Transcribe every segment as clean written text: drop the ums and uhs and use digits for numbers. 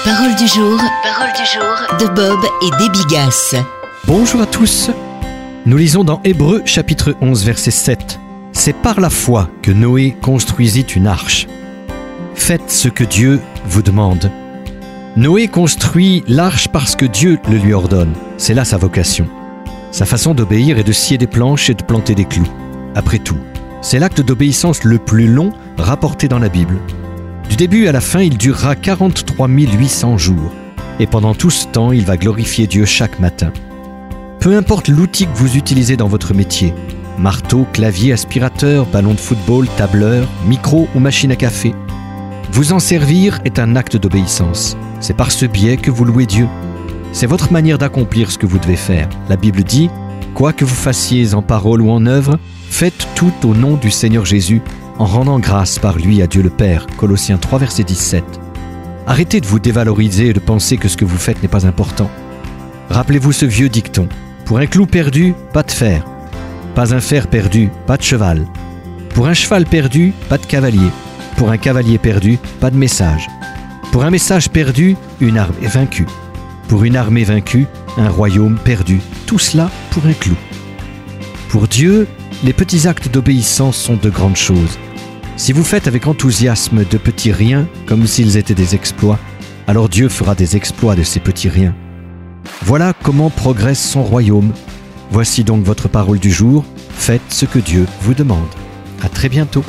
Parole du jour de Bob et Déby Gasse. Bonjour à tous. Nous lisons dans Hébreux chapitre 11 verset 7. C'est par la foi que Noé construisit une arche. Faites ce que Dieu vous demande. Noé construit l'arche parce que Dieu le lui ordonne. C'est là sa vocation. Sa façon d'obéir est de scier des planches et de planter des clous. Après tout, c'est l'acte d'obéissance le plus long rapporté dans la Bible. Du début à la fin, il durera 43 800 jours. Et pendant tout ce temps, il va glorifier Dieu chaque matin. Peu importe l'outil que vous utilisez dans votre métier, marteau, clavier, aspirateur, ballon de football, tableur, micro ou machine à café, vous en servir est un acte d'obéissance. C'est par ce biais que vous louez Dieu. C'est votre manière d'accomplir ce que vous devez faire. La Bible dit « Quoi que vous fassiez en parole ou en œuvre, faites tout au nom du Seigneur Jésus, en rendant grâce par lui à Dieu le Père. » Colossiens 3, verset 17. Arrêtez de vous dévaloriser et de penser que ce que vous faites n'est pas important. Rappelez-vous ce vieux dicton. Pour un clou perdu, pas de fer. Pas un fer perdu, pas de cheval. Pour un cheval perdu, pas de cavalier. Pour un cavalier perdu, pas de message. Pour un message perdu, une armée vaincue. Pour une armée vaincue, un royaume perdu. Tout cela pour un clou. Pour Dieu, les petits actes d'obéissance sont de grandes choses. Si vous faites avec enthousiasme de petits riens, comme s'ils étaient des exploits, alors Dieu fera des exploits de ces petits riens. Voilà comment progresse son royaume. Voici donc votre parole du jour. Faites ce que Dieu vous demande. À très bientôt.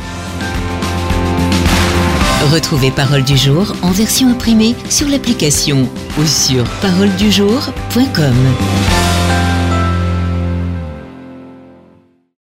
Retrouvez Parole du jour en version imprimée sur l'application ou sur paroledujour.com.